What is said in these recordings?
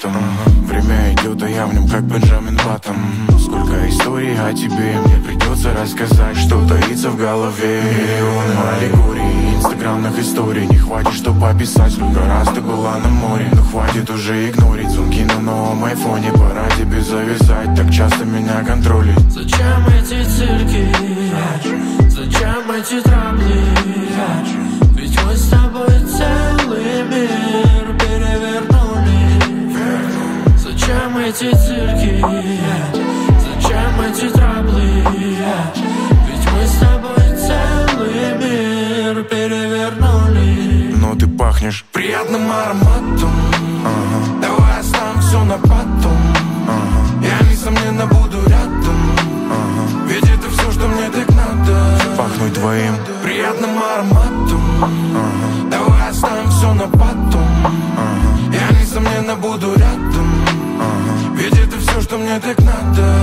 автоматом. Время идет, а я в нем как Бенджамин Баттон. Сколько историй о тебе мне придется рассказать, что таится в голове. Миллионы аллегорий, инстаграмных историй. Не хватит, чтобы описать, сколько раз ты была на море. Но хватит уже игнорить звонки на новом айфоне. Пора тебе зависать, так часто меня контролит. Зачем эти цирки? Зачем эти трабли? Ведь мы с тобой целый мир перевернули. Зачем эти цирки? Зачем эти трабли? Ведь мы с тобой целый мир перевернули. Но ты пахнешь приятным ароматом. Давай оставим все на потом. Я, несомненно, буду рядом. Ведь это все, что мне так надо. Пахнуть твоим приятным ароматом. Давай оставим все на потом. Я, несомненно, буду рядом. Ведь это все, что мне так надо.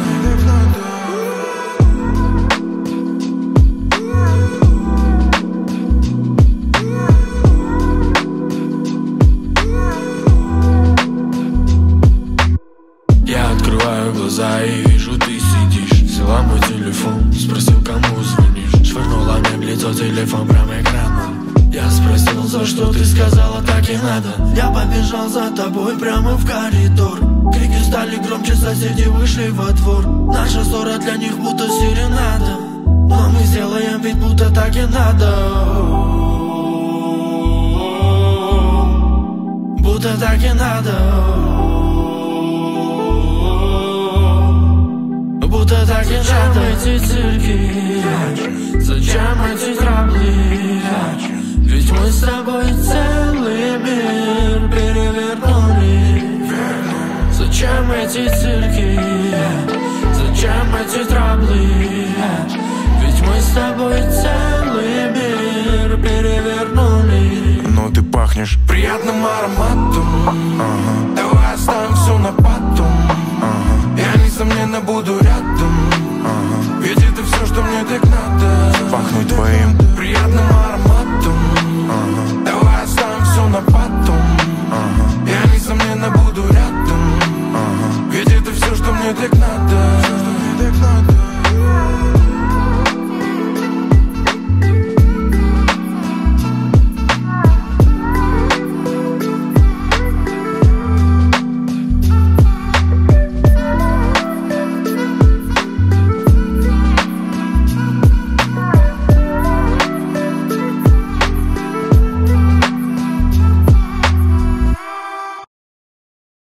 Я открываю глаза и вижу, ты сидишь. Взяла мой телефон, спросил, кому звонишь. Швырнула мне в лицо телефон прямо экраном. Я спросил, за что ты сказала, так и надо. Я побежал за тобой прямо в коридор. Крики стали громче, соседи вышли во двор. Наша ссора для них будто серенада. Но мы сделаем вид, будто так и надо. Будто так и надо. Будто так и надо. Зачем эти цирки? Зачем эти трабли? Ведь мы с тобой целый мир перевернули. Зачем эти цирки? Зачем эти трабли? Ведь мы с тобой целый мир перевернули. Но ты пахнешь приятным